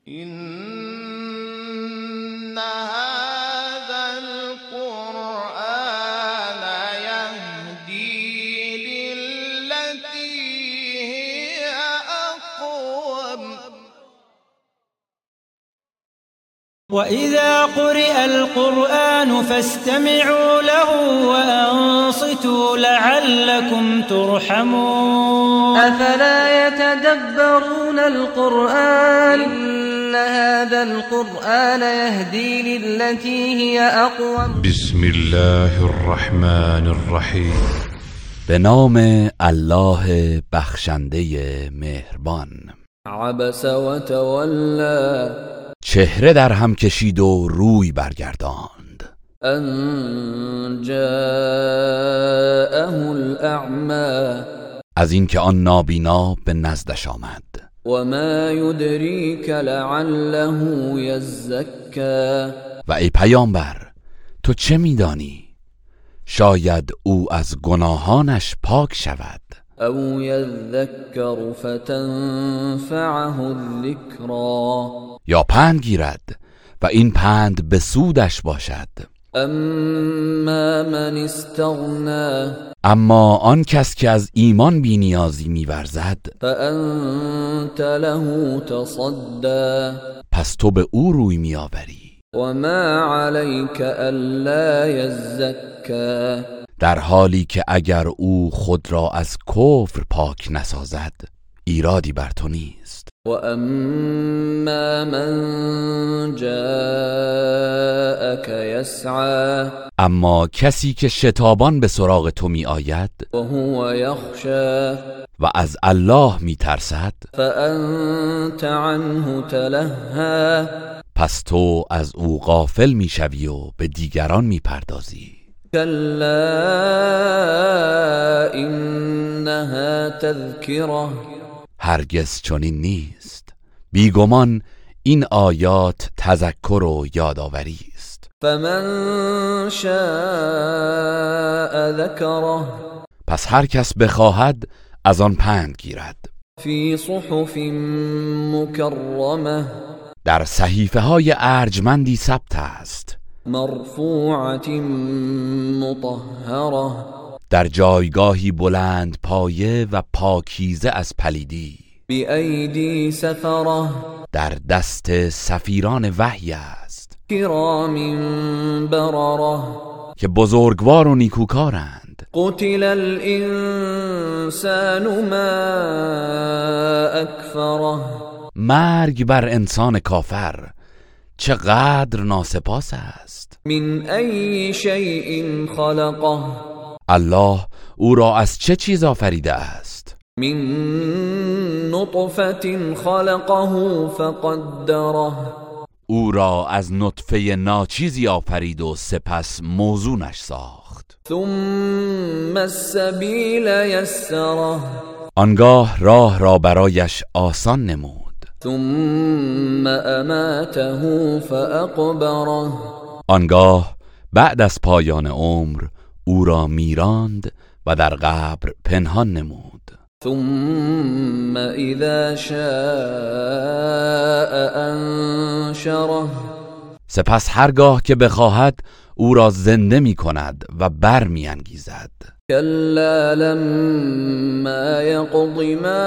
إن هذا القرآن يهدي للتي هي أقوم وإذا قرئ القرآن فاستمعوا له وأنصتوا لعلكم ترحمون أفلا يتدبرون القرآن إن هذا القرآن يهدي للتي هي أقوم بسم الله الرحمن الرحیم. به نام الله بخشنده مهربان. عبس و تولی چهره در هم کشید و روی برگرداند. ان جاءه الاعمى از اینکه آن نابینا به نزدش آمد. و ما یدریک لعله یزکی و ای پیامبر تو چه میدانی؟ شاید او از گناهانش پاک شود. او یذکر فتنفعه الذکرا یا پند گیرد و این پند به سودش باشد. اما من استغنا اما آن کس که از ایمان بی نیازی می‌ورزد فانت له تصدی پس تو به او روی می‌آوری. و ما علیک الا یزکی در حالی که اگر او خود را از کفر پاک نسازد ایرادی بر تو نیست. و اما من جاءک یسعی اما کسی که شتابان به سراغ تو می آید و هو یخشی و از الله می ترسد فانت عنه تلهی پس تو از او غافل می شوی و به دیگران می پردازی. کلا انها تذکره هرگز چنین نیست. بیگمان این آیات تذکر و یادآوری است. فمن شاء ذکره پس هر کس بخواهد از آن پند گیرد. فی صحف مکرمه در صحیفه های ارجمندی ثبت است. مرفوعة مطهرة در جایگاهی بلند پایه و پاکیزه از پلیدی. بأیدی سفرة در دست سفیران وحی است. کرام بررة که بزرگوار و نیکوکارند. قتل الانسان ما اکفره مرگ بر انسان کافر چقدر ناسپاس است. من ای شیء خلقه الله او را از چه چیز آفریده است؟ من نطفة خلقه فقدره او را از نطفه ناچیزی آفرید و سپس موزونش ساخت. ثم السبیل یسره آنگاه راه را برایش آسان نمود. ثم اماته فاقبره آنگاه بعد از پایان عمر او را میراند و در قبر پنهان نمود. ثم اذا شاء انشره سپس هرگاه که بخواهد او را زنده می کند و بر می انگیزد. کلا لما یقض ما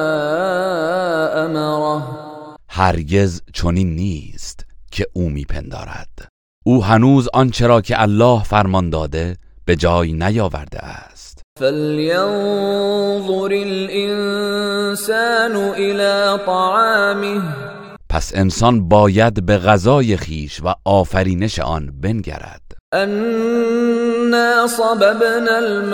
امره هرگز چنین نیست که او میپندارد. او هنوز آنچه را که الله فرمان داده به جای نیاورده است. فلینظر الانسان الى طعامه پس انسان باید به غذای خیش و آفرینش آن بنگرد. انا صببنا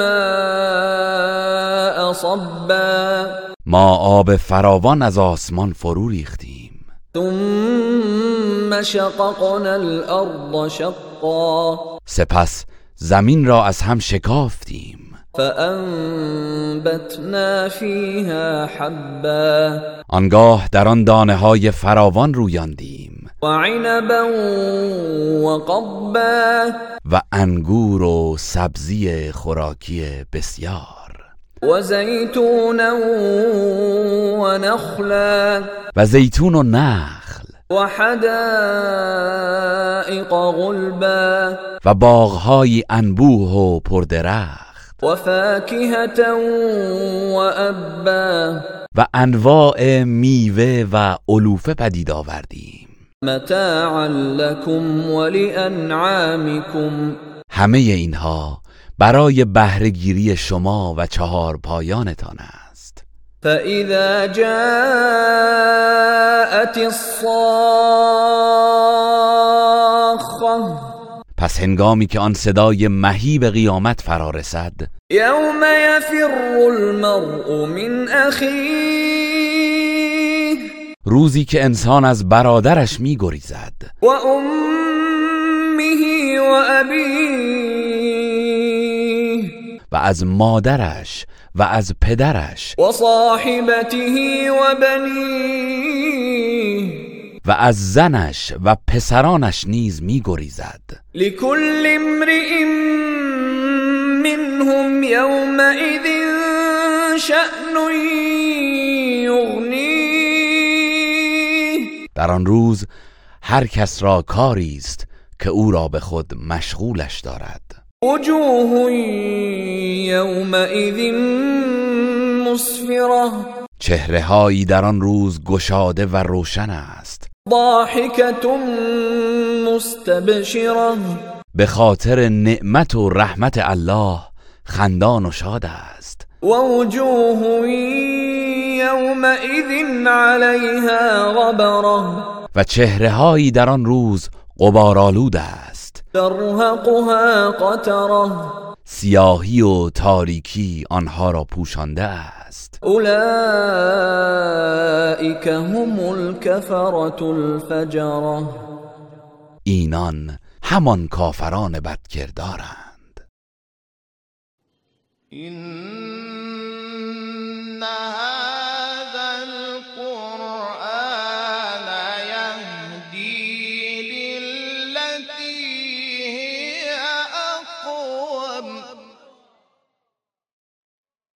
الماء صبا ما آب فراوان از آسمان فرو ریختیم. ثم شققنا الارض شقا سپس زمین را از هم شکافتیم. فانبتنا فیها حبا آنگاه در آن دانه های فراوان رویاندیم. وعنبا وقبا و انگور و سبزی خوراکی بسیار. وزیتونا ونخلا و زیتون و نخل. وحدائق غلبا و باغ‌های انبوه و پردرخت وفاكهة وأبا و انواع میوه و علوفه پدید آوردیم. متاعا لكم ولأنعامكم همه اینها برای بهره‌گیری شما و چهار پایانتان است. فإذا جاءت الصاخة پس هنگامی که آن صدای مهیب قیامت فرا رسد، يوم يفر المرء من أخيه روزی که انسان از برادرش می گریزد وأمه وأبيه و از مادرش و از پدرش وصاحبته وبنيه و از زنش و پسرانش نیز می گریزد. لكل امرئ منهم يومئذ شأن يغنيه در آن روز هر کس را کاری است که او را به خود مشغولش دارد. وجوه يومئذ مسفرة چهره‌هایی در آن روز گشاده و روشن است، ضاحكة مستبشرة به خاطر نعمت و رحمت الله خندان و شاد است. ووجوه يومئذ عليها غبرة و چهره‌هایی در آن روز غبارآلود است، ترهقها قترة سیاهی و تاریکی آنها را پوشانده است. اولئك هم الكفرة الفجرة اینان همان کافران بدکردارند.